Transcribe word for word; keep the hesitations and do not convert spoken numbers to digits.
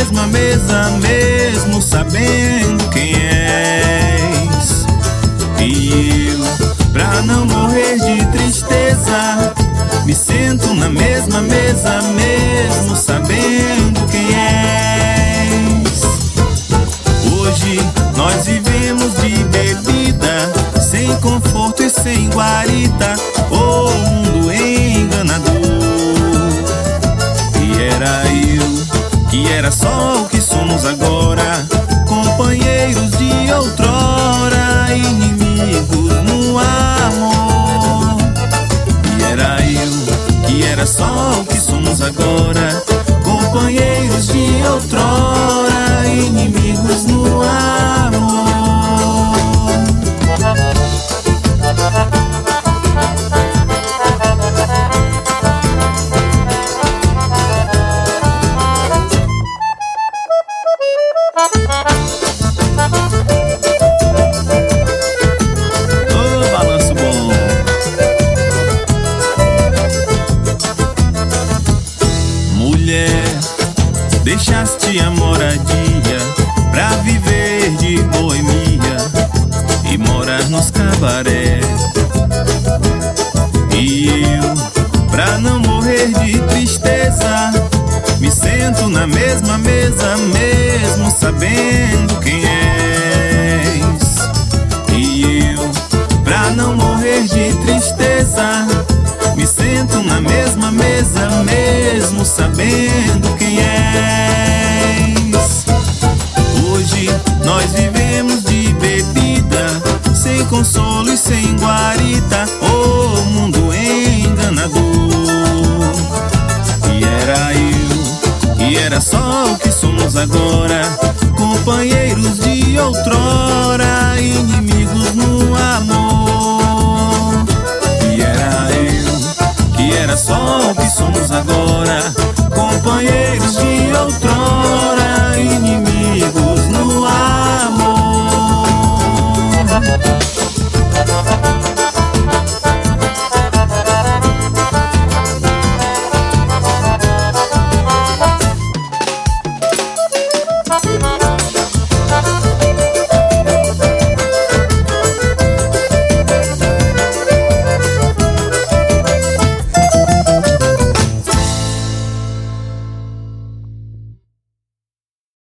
mesma mesa, mesmo sabendo quem és. E eu, pra não morrer de tristeza, me sento na mesma mesa, mesmo sabendo quem és. Hoje nós vivemos de bebida, sem conforto e sem guarita, o mundo enganador. E era eu, que era só o que somos agora, companheiros de outrora, inimigos no amor. E era eu, que era só o que somos agora, companheiros de outrora, inimigos no amor. Ô, balanço bom. Mulher, deixaste a moradia pra viver de boemia e morar nos cabarés. E eu, pra não morrer de tristeza, me sento na mesma mesa, mesmo sabendo quem és. E eu, pra não morrer de tristeza, me sento na mesma mesa, mesmo sabendo quem és. Hoje nós vivemos de bebida, sem consolo e sem guarita, o mundo enganador. E era eu, e era só o que somos agora, companheiros de outrora, inimigos no amor. E era eu, que era só o que somos agora,